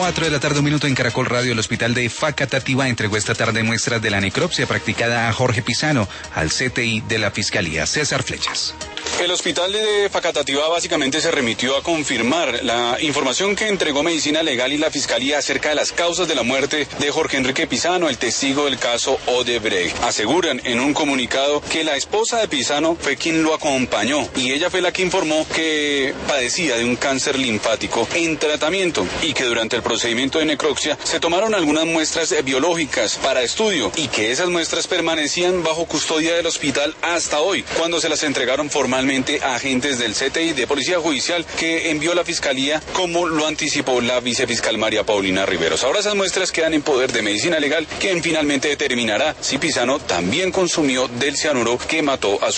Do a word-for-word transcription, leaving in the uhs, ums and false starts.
cuatro de la tarde, un minuto en Caracol Radio. El hospital de Facatativá entregó esta tarde muestras de la necropsia practicada a Jorge Pisano al C T I de la Fiscalía. César Flechas. El hospital de Facatativá básicamente se remitió a confirmar la información que entregó Medicina Legal y la Fiscalía acerca de las causas de la muerte de Jorge Enrique Pisano, el testigo del caso Odebrecht. Aseguran en un comunicado que la esposa de Pisano fue quien lo acompañó y ella fue la que informó que padecía de un cáncer linfático en tratamiento y que durante el procedimiento de necropsia se tomaron algunas muestras biológicas para estudio y que esas muestras permanecían bajo custodia del hospital hasta hoy, cuando se las entregaron formalmente a agentes del C T I de Policía Judicial que envió la Fiscalía, como lo anticipó la vicefiscal María Paulina Riveros. Ahora esas muestras quedan en poder de Medicina Legal, quien finalmente determinará si Pisano también consumió del cianuro que mató a su